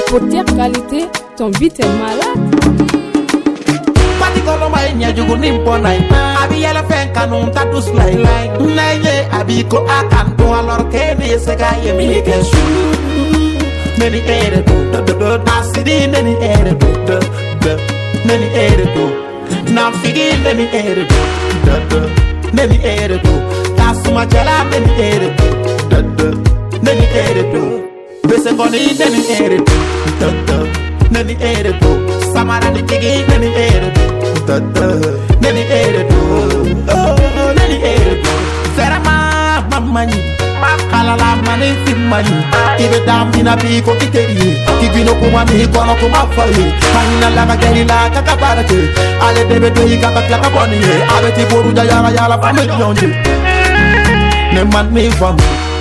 Potière qualité, ton beat est malade. Pati koloma enya jugu nimpo nai. Abi yala fen kanun tatus lai. Naye abi ko akan to alor kene sega ye mi kesu. Neni ere do asidi neni ere do neni ere do. Nam figi neni ere do neni ere do. Tasuma jala neni ere do neni ere do. Besengoni neni ere do neni ere do. Samara ni tigi neni ere do neni ere do neni ere do. Serama mamani kalala mani simani. Ibe dam dina biko kiteri. Kibino kuma mi kono kuma fai. Kanina laga geli la kakabarake. Ale debe do ika bakla boni. Abe ti boru ja yala yala fami yonje. Ne man mi fam.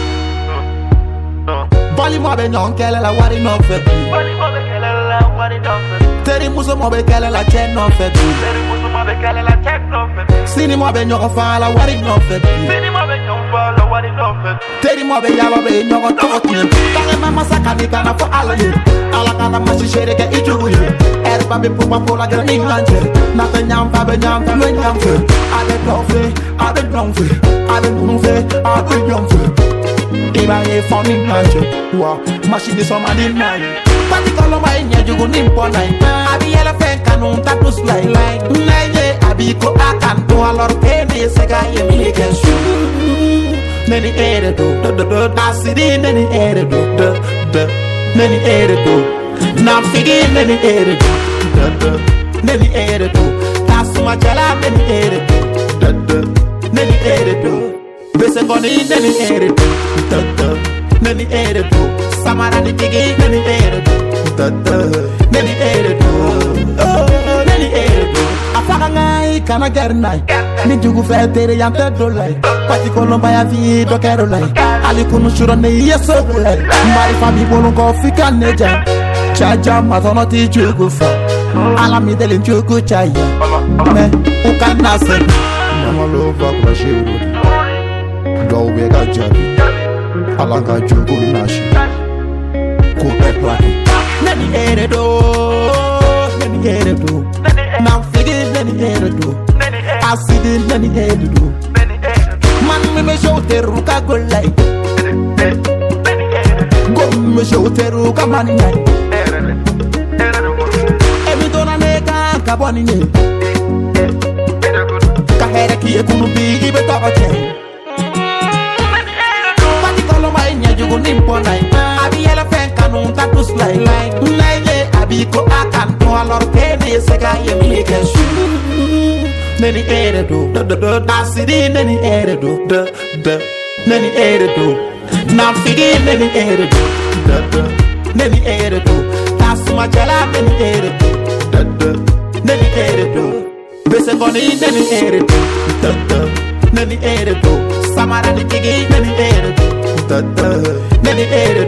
Bali mo be non kele la wari no fe. Bali mo be kele la wari no fe. Teri muso mo be kele la chen no fe. Teri muso mo be kele la chen no fe. Sini mo be nyoko fa la wari no fe. Sini mo be nyoko fa la wari no fe. Teri mo be yalo be nyoko tokin. Kange mama sakani kana fo alaye. Ala kana mashi shere ke ijugu ye. Erba be pupa pola gra inganje. Na te nyam fa be nyam fa me nyam fe. Abe dofe, abe donfe, abe nfe, abe nyamfe. Iba ye funny manje, wa machine somebody nine. Pati koloma enya jugu nimpo nai. Abi yela fen kanun tatus lai. Naye abi ko akan to alor kene sega ye mi kesu. Neni ere do asidi neni ere do neni ere do. Nam figi neni ere do neni ere do. Tasuma jala neni ere do neni ere do. Besengoni neni ere do neni ere do. Samara ni tigi neni ere do neni ere do neni ere do. Afaka ngai kana gernai. Ni jugu fe tere yante do lai. Pati kolomba ya vi do kero lai. Ali kunu shuro ne yeso lai. Mari fami bolu ko fika neja. Chaja matono ti jugu fa. Ala mi dele jugu chaya. Me ukana se. Mama lova kwa shiru. Dowe ga jabi. Ala ga jugu nashi. Ko eplaki. Neni ere do neni ere do. Nam figi neni ere do. Asidi neni ere do. Man me show teru ka golai. Go me show teru ka manai. Emi dona nega ka boni ne. Ka here ki ekunu bi ibe toko che. Pati koloma enya jugu nimpo nai. Abi yela fen kanun tatus lai. Naye abi ko akan to alor kene sega ye mi kesu. Neni ere do asidi neni ere do neni ere do. Nam figi neni ere do neni ere do. Tasuma jala neni ere do neni ere do. Besengoni neni ere do neni ere do. Samara ni tigi neni ere do neni ere